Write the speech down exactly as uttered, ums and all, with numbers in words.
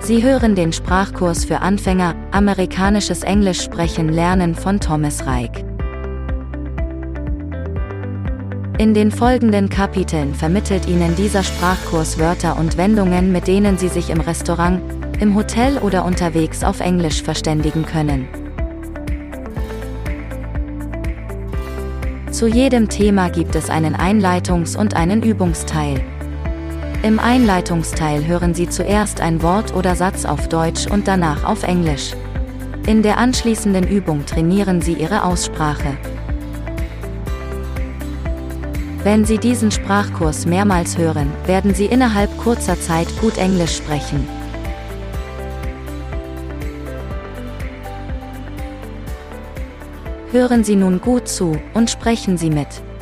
Sie hören den Sprachkurs für Anfänger, amerikanisches Englisch sprechen lernen von Thomas Reik. In den folgenden Kapiteln vermittelt Ihnen dieser Sprachkurs Wörter und Wendungen, mit denen Sie sich im Restaurant, im Hotel oder unterwegs auf Englisch verständigen können. Zu jedem Thema gibt es einen Einleitungs- und einen Übungsteil. Im Einleitungsteil hören Sie zuerst ein Wort oder Satz auf Deutsch und danach auf Englisch. In der anschließenden Übung trainieren Sie Ihre Aussprache. Wenn Sie diesen Sprachkurs mehrmals hören, werden Sie innerhalb kurzer Zeit gut Englisch sprechen. Hören Sie nun gut zu und sprechen Sie mit.